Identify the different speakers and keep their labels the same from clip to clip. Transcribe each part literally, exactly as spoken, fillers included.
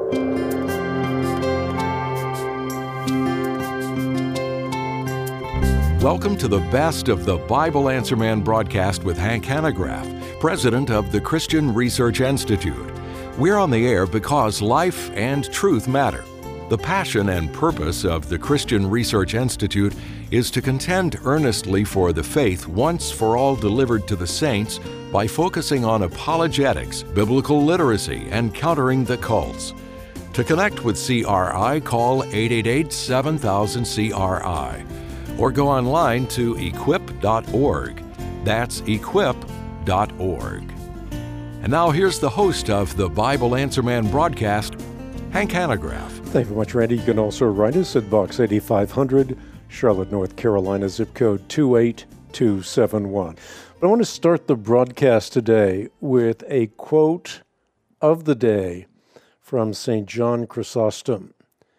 Speaker 1: Welcome to the best of the Bible Answer Man broadcast with Hank Hanegraaff, president of the Christian Research Institute. We're on the air because life and truth matter. The passion and purpose of the Christian Research Institute is to contend earnestly for the faith once for all delivered to the saints by focusing on apologetics, biblical literacy, and countering the cults. To connect with C R I, call eight eight eight, seven thousand, C R I or go online to equip dot org. That's equip dot org. And now here's the host of the Bible Answer Man broadcast, Hank Hanegraaff.
Speaker 2: Thank you very much, Randy. You can also write us at Box eighty-five hundred, Charlotte, North Carolina, zip code two eight two seven one. But I want to start the broadcast today with a quote of the day from Saint John Chrysostom.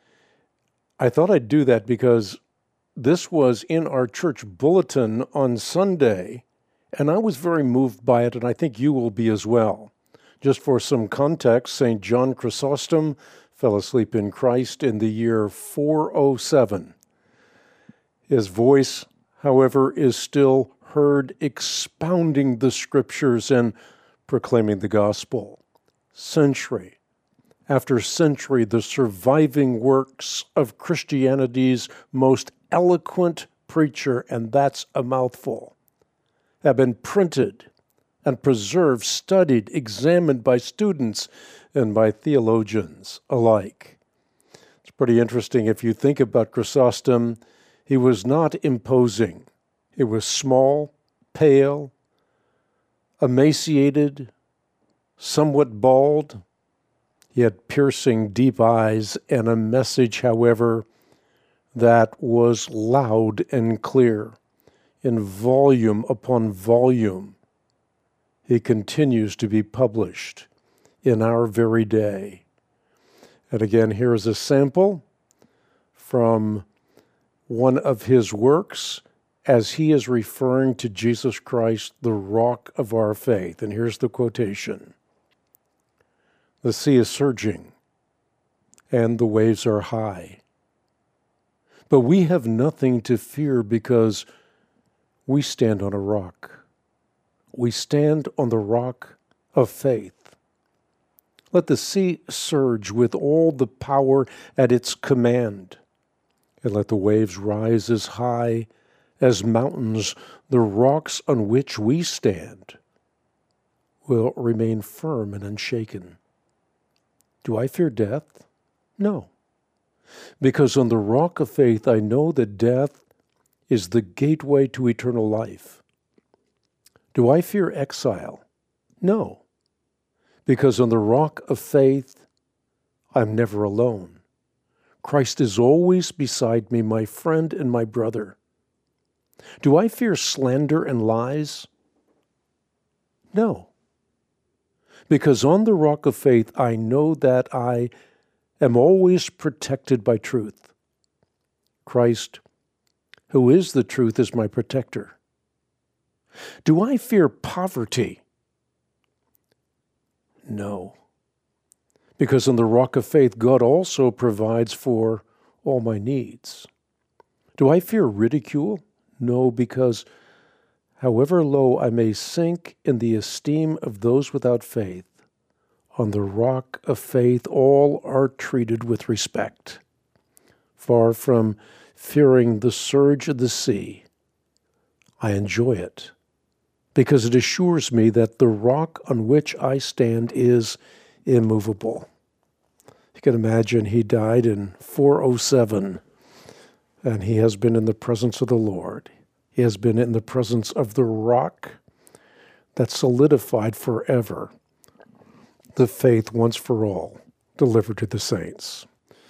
Speaker 2: I thought I'd do that because this was in our church bulletin on Sunday, and I was very moved by it, and I think you will be as well. Just for some context, Saint John Chrysostom fell asleep in Christ in the year four oh seven. His voice, however, is still heard expounding the Scriptures and proclaiming the gospel. Century after century, the surviving works of Christianity's most eloquent preacher, and that's a mouthful, have been printed and preserved, studied, examined by students and by theologians alike. It's pretty interesting if you think about Chrysostom. He was not imposing. He was small, pale, emaciated, somewhat bald. He had piercing, deep eyes and a message, however, that was loud and clear in volume upon volume. He continues to be published in our very day. And again, here is a sample from one of his works as he is referring to Jesus Christ, the rock of our faith. And here's the quotation. The sea is surging, and the waves are high. But we have nothing to fear because we stand on a rock. We stand on the rock of faith. Let the sea surge with all the power at its command, and let the waves rise as high as mountains. The rocks on which we stand will remain firm and unshaken. Do I fear death? No. Because on the rock of faith I know that death is the gateway to eternal life. Do I fear exile? No. Because on the rock of faith I'm never alone. Christ is always beside me, my friend and my brother. Do I fear slander and lies? No. Because on the rock of faith, I know that I am always protected by truth. Christ, who is the truth, is my protector. Do I fear poverty? No. Because on the rock of faith, God also provides for all my needs. Do I fear ridicule? No, because however low I may sink in the esteem of those without faith, on the rock of faith all are treated with respect. Far from fearing the surge of the sea, I enjoy it, because it assures me that the rock on which I stand is immovable. You can imagine he died in four oh seven, and he has been in the presence of the Lord. He has been in the presence of the rock that solidified forever the faith once for all delivered to the saints.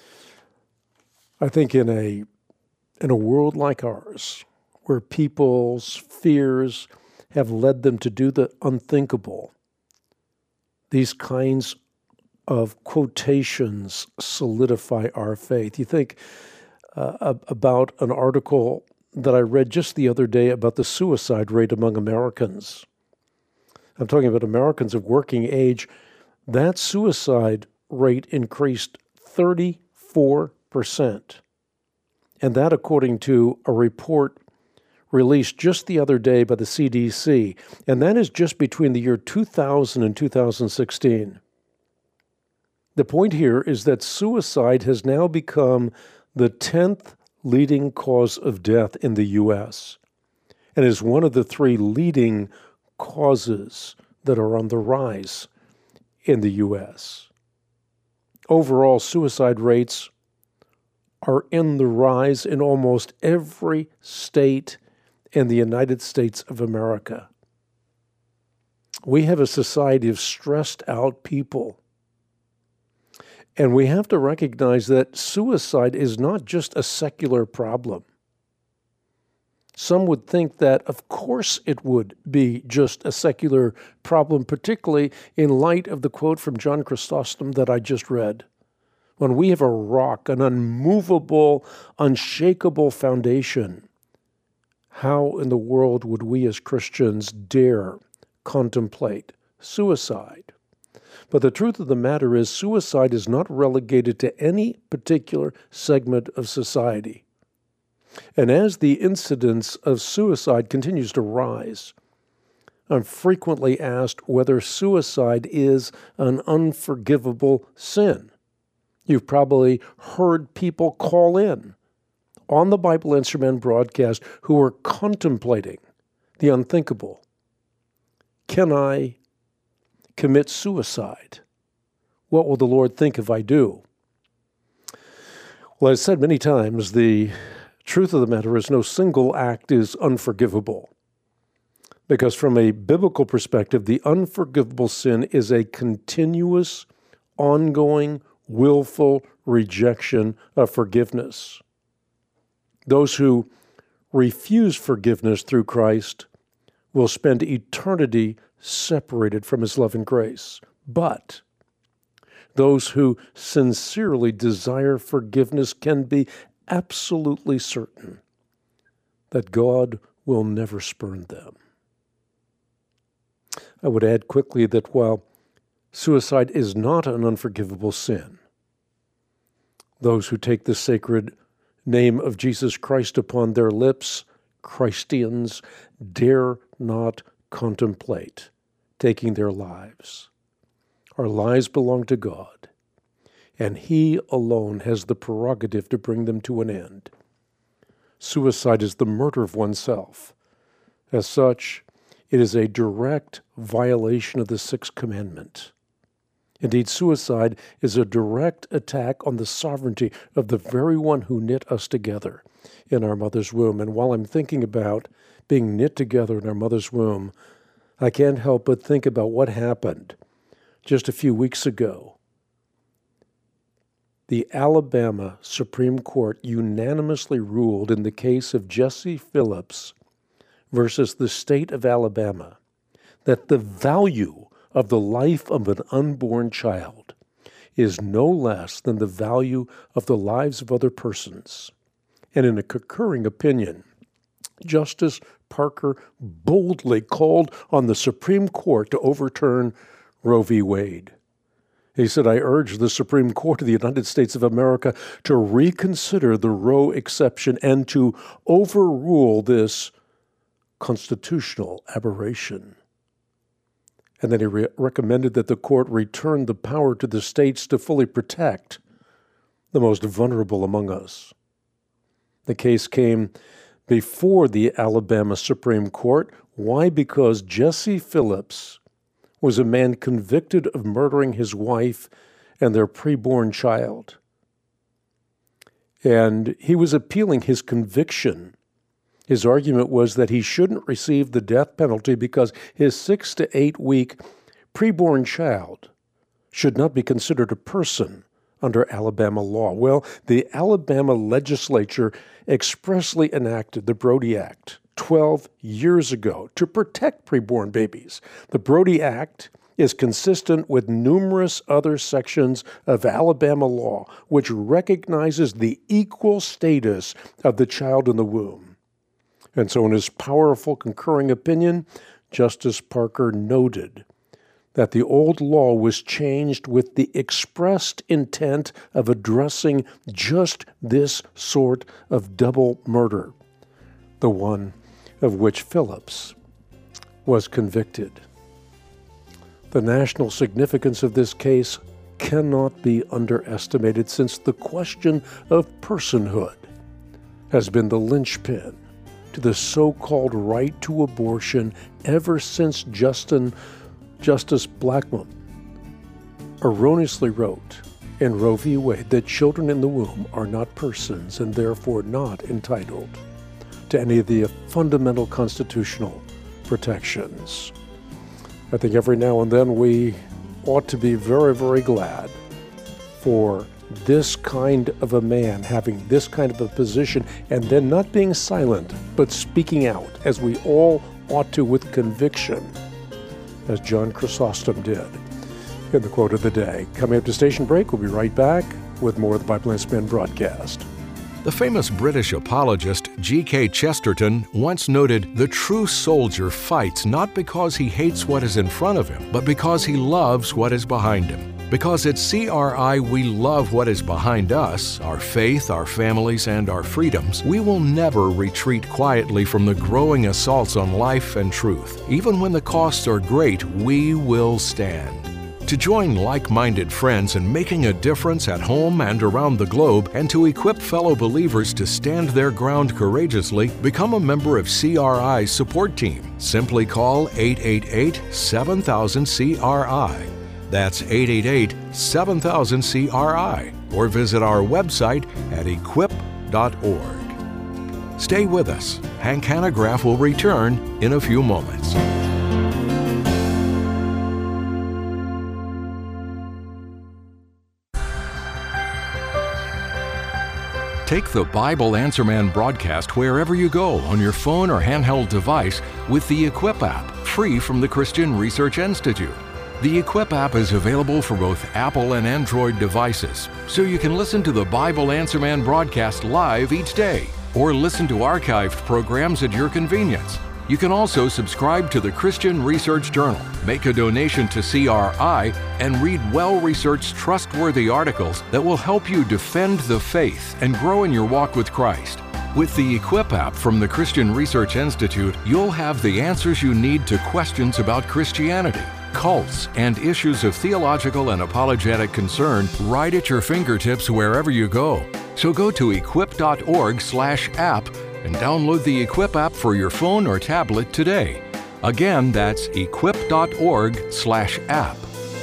Speaker 2: I think in a in a world like ours, where people's fears have led them to do the unthinkable, these kinds of quotations solidify our faith. You think uh, about an article that I read just the other day about the suicide rate among Americans. I'm talking about Americans of working age. That suicide rate increased thirty-four percent. And that according to a report released just the other day by the C D C. And that is just between the year two thousand and two thousand sixteen. The point here is that suicide has now become the tenth leading cause of death in the U S and is one of the three leading causes that are on the rise in the U S. Overall, suicide rates are in the rise in almost every state in the United States of America. We have a society of stressed out people. And we have to recognize that suicide is not just a secular problem. Some would think that, of course, it would be just a secular problem, particularly in light of the quote from John Chrysostom that I just read. When we have a rock, an unmovable, unshakable foundation, how in the world would we as Christians dare contemplate suicide? But the truth of the matter is, suicide is not relegated to any particular segment of society. And as the incidence of suicide continues to rise, I'm frequently asked whether suicide is an unforgivable sin. You've probably heard people call in on the Bible Answer Man broadcast who are contemplating the unthinkable. Can I commit suicide? What will the Lord think if I do? Well, I've said many times, the truth of the matter is no single act is unforgivable. Because from a biblical perspective, the unforgivable sin is a continuous, ongoing, willful rejection of forgiveness. Those who refuse forgiveness through Christ will spend eternity separated from his love and grace. But those who sincerely desire forgiveness can be absolutely certain that God will never spurn them. I would add quickly that while suicide is not an unforgivable sin, those who take the sacred name of Jesus Christ upon their lips, Christians, dare not contemplate taking their lives. Our lives belong to God, and He alone has the prerogative to bring them to an end. Suicide is the murder of oneself. As such, it is a direct violation of the Sixth Commandment. Indeed, suicide is a direct attack on the sovereignty of the very one who knit us together in our mother's womb. And while I'm thinking about being knit together in our mother's womb, I can't help but think about what happened just a few weeks ago. The Alabama Supreme Court unanimously ruled in the case of Jesse Phillips versus the state of Alabama that the value of the life of an unborn child is no less than the value of the lives of other persons. And in a concurring opinion, Justice Parker boldly called on the Supreme Court to overturn Roe v. Wade. He said, "I urge the Supreme Court of the United States of America to reconsider the Roe exception and to overrule this constitutional aberration." And then he re- recommended that the court return the power to the states to fully protect the most vulnerable among us. The case came before the Alabama Supreme Court. Why? Because Jesse Phillips was a man convicted of murdering his wife and their preborn child. And he was appealing his conviction. His argument was that he shouldn't receive the death penalty because his six to eight week preborn child should not be considered a person under Alabama law. Well, the Alabama legislature expressly enacted the Brody Act twelve years ago to protect preborn babies. The Brody Act is consistent with numerous other sections of Alabama law, which recognizes the equal status of the child in the womb. And so in his powerful concurring opinion, Justice Parker noted that the old law was changed with the expressed intent of addressing just this sort of double murder, the one of which Phillips was convicted. The national significance of this case cannot be underestimated, since the question of personhood has been the linchpin to the so-called right to abortion ever since Justin, Justice Blackmun erroneously wrote in Roe v. Wade that children in the womb are not persons and therefore not entitled to any of the fundamental constitutional protections. I think every now and then we ought to be very, very glad for this kind of a man having this kind of a position, and then not being silent, but speaking out, as we all ought to with conviction, as John Chrysostom did in the quote of the day. Coming up to station break, we'll be right back with more of the Bible Answer Man broadcast.
Speaker 1: The famous British apologist G K Chesterton once noted, "The true soldier fights not because he hates what is in front of him, but because he loves what is behind him." Because at C R I we love what is behind us, our faith, our families, and our freedoms, we will never retreat quietly from the growing assaults on life and truth. Even when the costs are great, we will stand. To join like-minded friends in making a difference at home and around the globe, and to equip fellow believers to stand their ground courageously, become a member of C R I's support team. Simply call eight eight eight, seven thousand, C R I. That's eight eight eight, seven thousand, C R I, or visit our website at equip dot org. Stay with us. Hank Hanegraaff will return in a few moments. Take the Bible Answer Man broadcast wherever you go on your phone or handheld device with the Equip app, free from the Christian Research Institute. The Equip app is available for both Apple and Android devices, so you can listen to the Bible Answer Man broadcast live each day, or listen to archived programs at your convenience. You can also subscribe to the Christian Research Journal, make a donation to C R I, and read well-researched, trustworthy articles that will help you defend the faith and grow in your walk with Christ. With the Equip app from the Christian Research Institute, you'll have the answers you need to questions about Christianity, cults, and issues of theological and apologetic concern right at your fingertips wherever you go. So go to equip dot org slash app and download the Equip app for your phone or tablet today. Again, that's equip dot org slash app.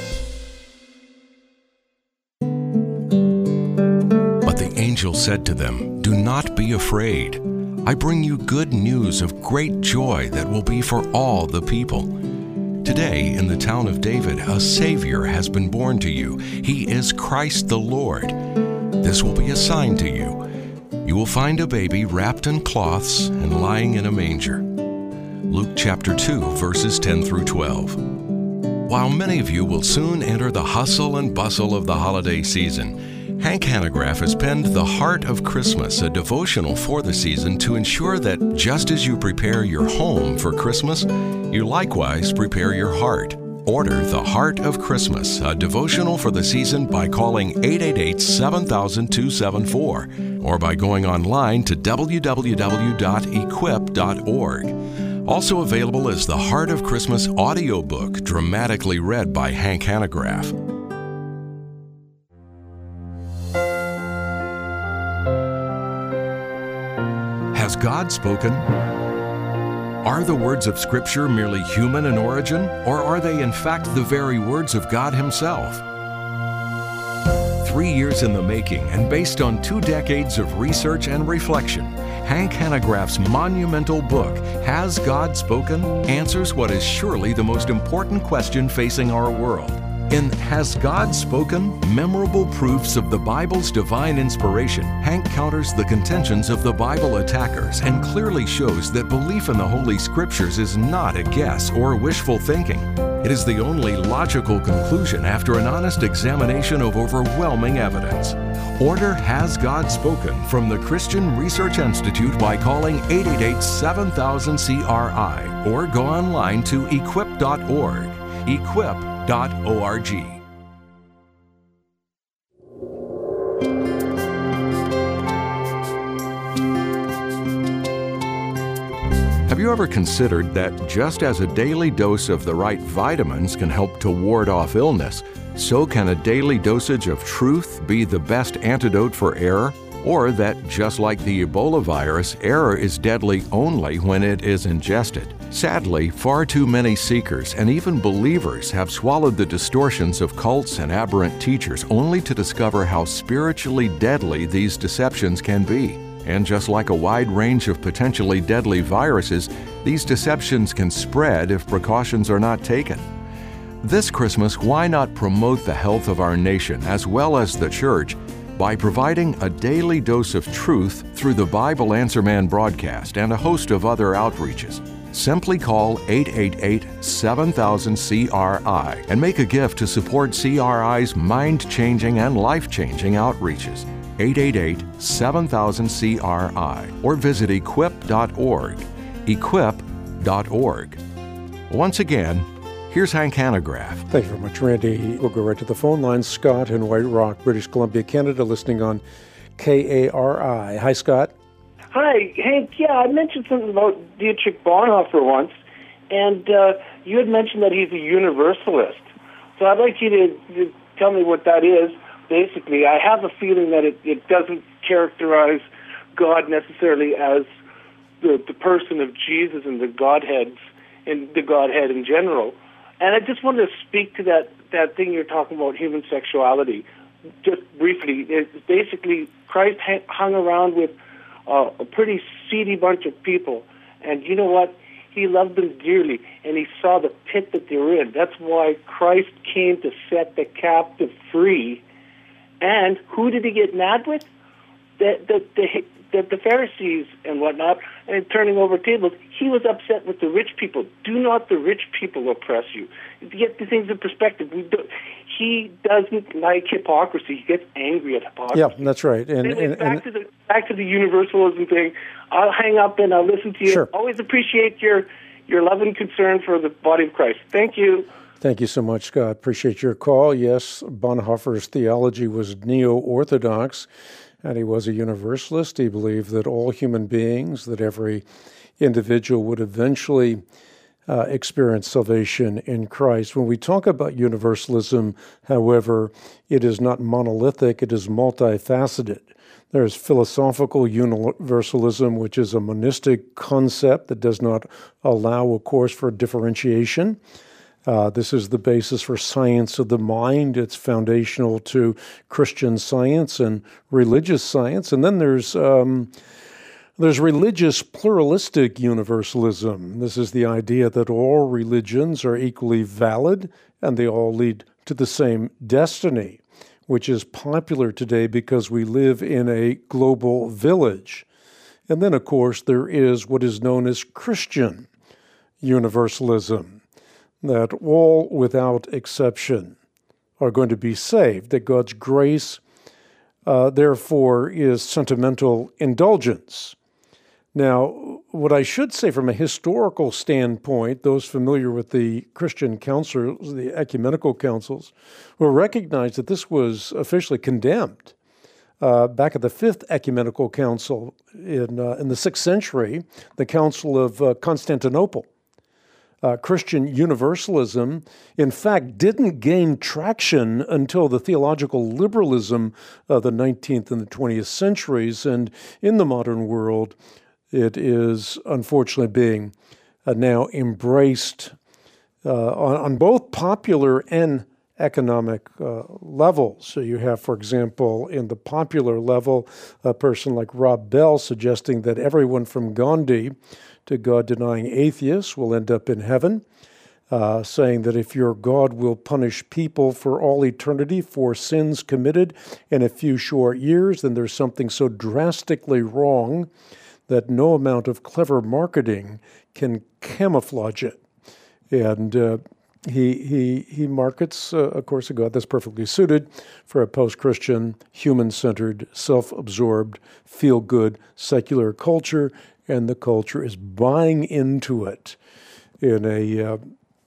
Speaker 1: But the angel said to them, "Do not be afraid. I bring you good news of great joy that will be for all the people. Today, in the town of David, a Savior has been born to you. He is Christ the Lord. This will be a sign to you. You will find a baby wrapped in cloths and lying in a manger." Luke chapter two, verses ten through twelve. While many of you will soon enter the hustle and bustle of the holiday season, Hank Hanegraaff has penned The Heart of Christmas, a devotional for the season to ensure that just as you prepare your home for Christmas, you likewise prepare your heart. Order The Heart of Christmas, a devotional for the season, by calling eight eight eight, seven thousand, two seven four or by going online to w w w dot equip dot org. Also available is the Heart of Christmas audiobook, dramatically read by Hank Hanegraaff. Has God spoken? Are the words of Scripture merely human in origin, or are they in fact the very words of God Himself? Three years in the making, and based on two decades of research and reflection, Hank Hanegraaff's monumental book, Has God Spoken?, answers what is surely the most important question facing our world. In Has God Spoken? Memorable Proofs of the Bible's Divine Inspiration, Hank counters the contentions of the Bible attackers and clearly shows that belief in the Holy Scriptures is not a guess or wishful thinking. It is the only logical conclusion after an honest examination of overwhelming evidence. Order Has God Spoken from the Christian Research Institute by calling eight eight eight, seven thousand, C R I or go online to equip dot org. Equip dot org. Have you ever considered that just as a daily dose of the right vitamins can help to ward off illness, so can a daily dosage of truth be the best antidote for error? Or that just like the Ebola virus, error is deadly only when it is ingested? Sadly, far too many seekers and even believers have swallowed the distortions of cults and aberrant teachers only to discover how spiritually deadly these deceptions can be. And just like a wide range of potentially deadly viruses, these deceptions can spread if precautions are not taken. This Christmas, why not promote the health of our nation as well as the church by providing a daily dose of truth through the Bible Answer Man broadcast and a host of other outreaches? Simply call eight eight eight, seven thousand, C R I and make a gift to support C R I's mind-changing and life-changing outreaches. eight eight eight, seven thousand, C R I or visit equip dot org. equip dot org. Once again, here's Hank Hanegraaff.
Speaker 2: Thank you very much, Randy. We'll go right to the phone line. Scott in White Rock, British Columbia, Canada, listening on K A R I. Hi, Scott.
Speaker 3: Hi, Hank. Yeah, I mentioned something about Dietrich Bonhoeffer once, and uh, you had mentioned that he's a universalist. So I'd like you to, to tell me what that is. Basically, I have a feeling that it, it doesn't characterize God necessarily as the, the person of Jesus and the Godheads and the Godhead in general. And I just wanted to speak to that, that thing you're talking about, human sexuality. Just briefly, it's basically Christ hung around with uh, a pretty seedy bunch of people, and you know what? He loved them dearly, and he saw the pit that they were in. That's why Christ came to set the captive free. And who did he get mad with? The the the, the, the Pharisees and whatnot, and turning over tables. He was upset with the rich people. Do not the rich people oppress you. To get the things in perspective, we do, he doesn't like hypocrisy. He gets angry at hypocrisy.
Speaker 2: Yeah, that's right. And,
Speaker 3: anyway,
Speaker 2: and,
Speaker 3: back
Speaker 2: and,
Speaker 3: to the back to the universalism thing. I'll hang up and I'll listen to you.
Speaker 2: Sure.
Speaker 3: Always appreciate your your love and concern for the body of Christ. Thank you.
Speaker 2: Thank you so much, Scott. Appreciate your call. Yes, Bonhoeffer's theology was neo-Orthodox, and he was a universalist. He believed that all human beings, that every individual would eventually uh, experience salvation in Christ. When we talk about universalism, however, it is not monolithic, it is multifaceted. There's philosophical universalism, which is a monistic concept that does not allow, of course, for differentiation. Uh, this is the basis for science of the mind. It's foundational to Christian science and religious science. And then there's um, there's religious pluralistic universalism. This is the idea that all religions are equally valid and they all lead to the same destiny, which is popular today because we live in a global village. And then, of course, there is what is known as Christian universalism, that all without exception are going to be saved, that God's grace, uh, therefore, is sentimental indulgence. Now, what I should say from a historical standpoint, those familiar with the Christian councils, the ecumenical councils, will recognize that this was officially condemned. Uh, back at the Fifth Ecumenical Council in, uh, in the sixth century, the Council of uh, Constantinople. Uh, Christian universalism, in fact, didn't gain traction until the theological liberalism of the nineteenth and the twentieth centuries. And in the modern world, it is unfortunately being uh, now embraced uh, on, on both popular and economic uh, levels. So you have, for example, in the popular level, a person like Rob Bell suggesting that everyone from Gandhi to God-denying atheists will end up in heaven, uh, saying that if your God will punish people for all eternity for sins committed in a few short years, then there's something so drastically wrong that no amount of clever marketing can camouflage it. And uh, he he he markets, uh, of course, a God that's perfectly suited for a post-Christian, human-centered, self-absorbed, feel-good, secular culture, and the culture is buying into it in a uh,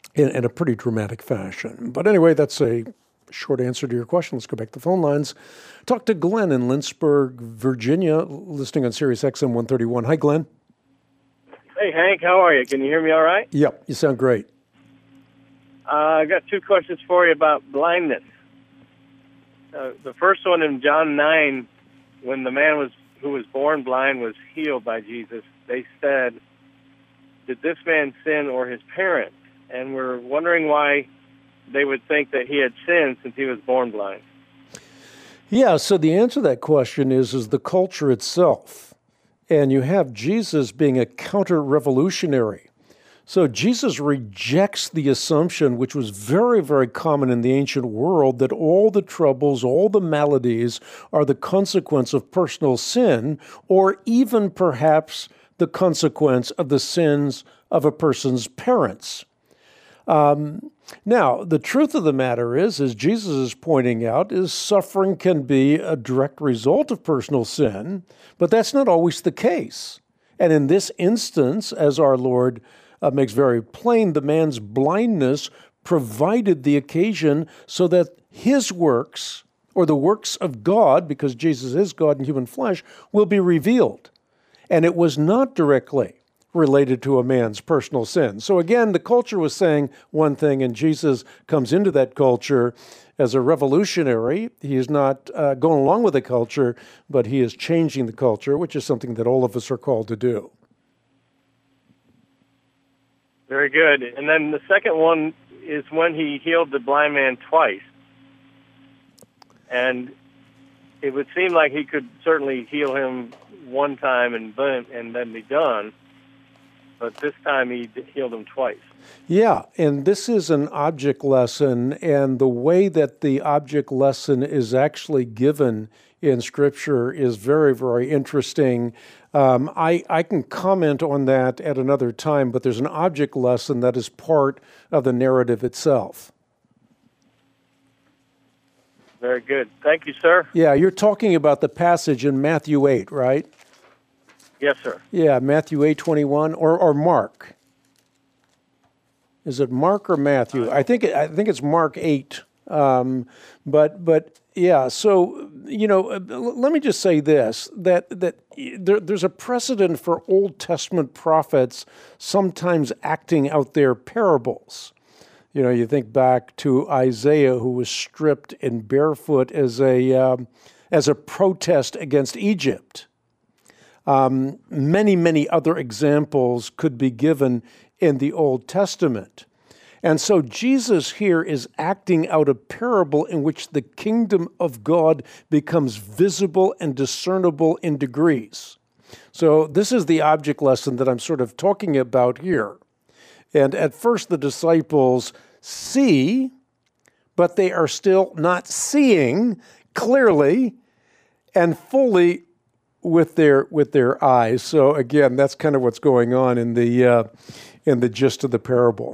Speaker 2: in, in a pretty dramatic fashion. But anyway, that's a short answer to your question. Let's go back to the phone lines. Talk to Glenn in Lynchburg, Virginia, listening on Sirius X M one thirty-one. Hi, Glenn.
Speaker 4: Hey, Hank, how are you? Can you hear me all right?
Speaker 2: Yep, you sound great.
Speaker 4: Uh, I got two questions for you about blindness. Uh, the first one in John nine, when the man was who was born blind was healed by Jesus, they said, did this man sin or his parents? And we're wondering why they would think that he had sinned since he was born blind.
Speaker 2: Yeah, so the answer to that question is, is the culture itself. And you have Jesus being a counter-revolutionary. So Jesus rejects the assumption, which was very, very common in the ancient world, that all the troubles, all the maladies are the consequence of personal sin, or even perhaps the consequence of the sins of a person's parents. Um, now, the truth of the matter is, as Jesus is pointing out, is suffering can be a direct result of personal sin, but that's not always the case. And in this instance, as our Lord uh, makes very plain, the man's blindness provided the occasion so that his works, or the works of God, because Jesus is God in human flesh, will be revealed. And it was not directly related to a man's personal sin. So again, the culture was saying one thing, and Jesus comes into that culture as a revolutionary. He is not uh, going along with the culture, but he is changing the culture, which is something that all of us are called to do.
Speaker 4: Very good. And then the second one is when he healed the blind man twice. And it would seem like he could certainly heal him one time and then, and then be done. But this time he healed him twice.
Speaker 2: Yeah, and this is an object lesson, and the way that the object lesson is actually given in Scripture is very, very interesting. Um, I, I can comment on that at another time, but there's an object lesson that is part of the narrative itself.
Speaker 4: Very good. Thank you, sir.
Speaker 2: Yeah, you're talking about the passage in Matthew eight, right?
Speaker 4: Yes, sir.
Speaker 2: Yeah, Matthew eight twenty-one, or or Mark. Is it Mark or Matthew? I think it, I think it's Mark eight. Um, but but yeah, so you know, let me just say this: that that there, there's a precedent for Old Testament prophets sometimes acting out their parables. You know, you think back to Isaiah, who was stripped and barefoot as a um, as a protest against Egypt. Um, many, many other examples could be given in the Old Testament. And so Jesus here is acting out a parable in which the kingdom of God becomes visible and discernible in degrees. So this is the object lesson that I'm sort of talking about here. And at first the disciples see, but they are still not seeing clearly and fully with their with their eyes. So again, that's kind of what's going on in the uh, in the gist of the parable.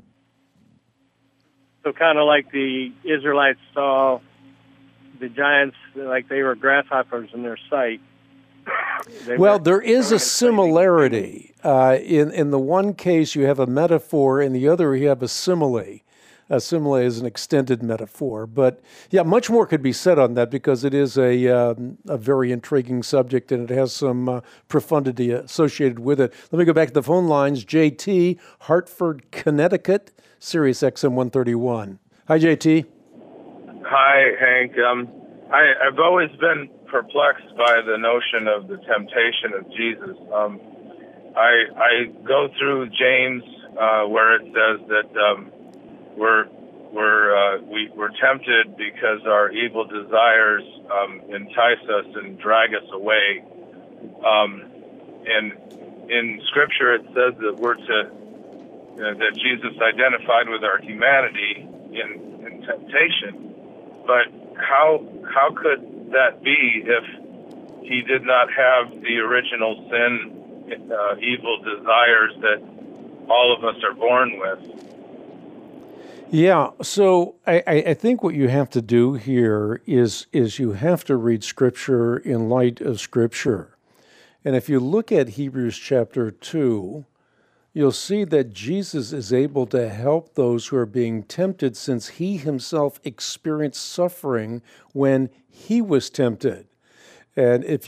Speaker 4: So kind of like the Israelites saw the giants like they were grasshoppers in their sight. They
Speaker 2: well,
Speaker 4: were,
Speaker 2: there is a similarity. Uh, in in the one case, you have a metaphor. In the other, you have a simile. A simile is an extended metaphor. But yeah, much more could be said on that because it is a um, a very intriguing subject and it has some uh, profundity associated with it. Let me go back to the phone lines. J T, Hartford, Connecticut, Sirius X M one thirty-one. Hi, J T.
Speaker 5: Hi, Hank. Um, I, I've always been perplexed by the notion of the temptation of Jesus. Um, I, I go through James uh, where it says that um, we're we're uh, we, we're tempted because our evil desires um, entice us and drag us away. Um, and in Scripture, it says that we're to uh, that Jesus identified with our humanity in, in temptation. But how how could that be if he did not have the original sin, uh, evil desires that all of us are born with?
Speaker 2: Yeah, so I, I think what you have to do here is is you have to read Scripture in light of Scripture. And if you look at Hebrews chapter two, you'll see that Jesus is able to help those who are being tempted since he himself experienced suffering when he was tempted. And if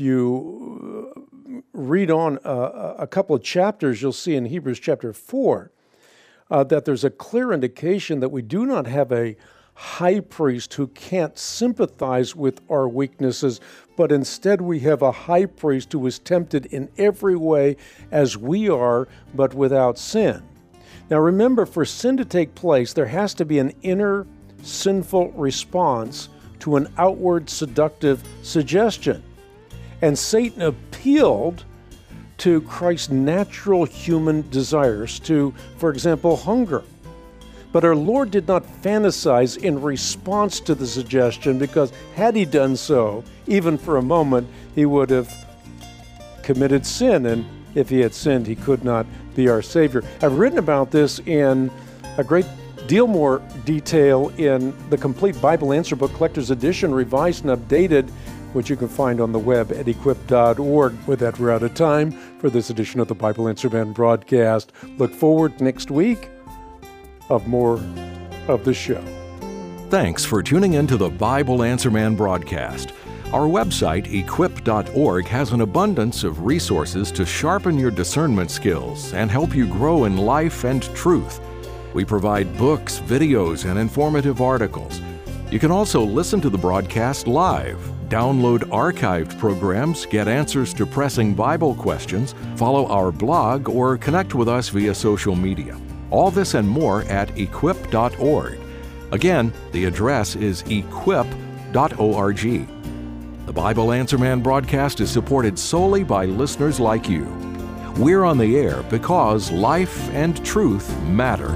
Speaker 2: you read on a, a couple of chapters, you'll see in Hebrews chapter four uh, that there's a clear indication that we do not have a high priest who can't sympathize with our weaknesses, but instead we have a high priest who is tempted in every way as we are, but without sin. Now remember, for sin to take place, there has to be an inner sinful response to an outward seductive suggestion. And Satan appealed to Christ's natural human desires, to, for example, hunger. But our Lord did not fantasize in response to the suggestion, because had he done so, even for a moment, he would have committed sin. And if he had sinned, he could not be our Savior. I've written about this in a great deal more detail in the Complete Bible Answer Book Collector's Edition, revised and updated, which you can find on the web at equip dot org. With that, we're out of time for this edition of the Bible Answer Man broadcast. Look forward next week of more of the show.
Speaker 1: Thanks for tuning in to the Bible Answer Man broadcast. Our website, equip dot org, has an abundance of resources to sharpen your discernment skills and help you grow in life and truth. We provide books, videos, and informative articles. You can also listen to the broadcast live, download archived programs, get answers to pressing Bible questions, follow our blog, or connect with us via social media. All this and more at equip dot org. Again, the address is equip dot org. The Bible Answer Man broadcast is supported solely by listeners like you. We're on the air because life and truth matter.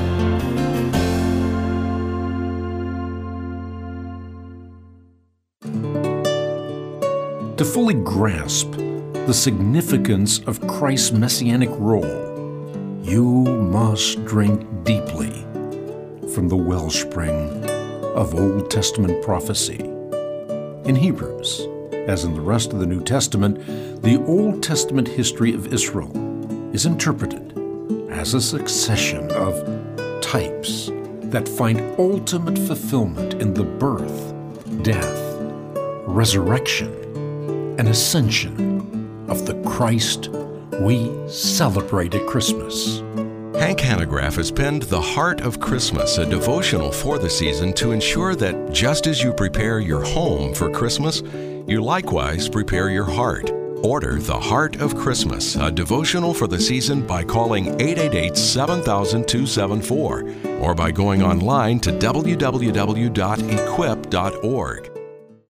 Speaker 6: To fully grasp the significance of Christ's messianic role, you must drink deeply from the wellspring of Old Testament prophecy. In Hebrews, as in the rest of the New Testament, the Old Testament history of Israel is interpreted as a succession of types that find ultimate fulfillment in the birth, death, resurrection, and ascension of the Christ we celebrate at Christmas.
Speaker 1: Hank Hanegraaff has penned The Heart of Christmas, a devotional for the season to ensure that just as you prepare your home for Christmas, you likewise prepare your heart. Order The Heart of Christmas, a devotional for the season, by calling eight eight eight, seven thousand, two seven four or by going online to w w w dot equip dot org.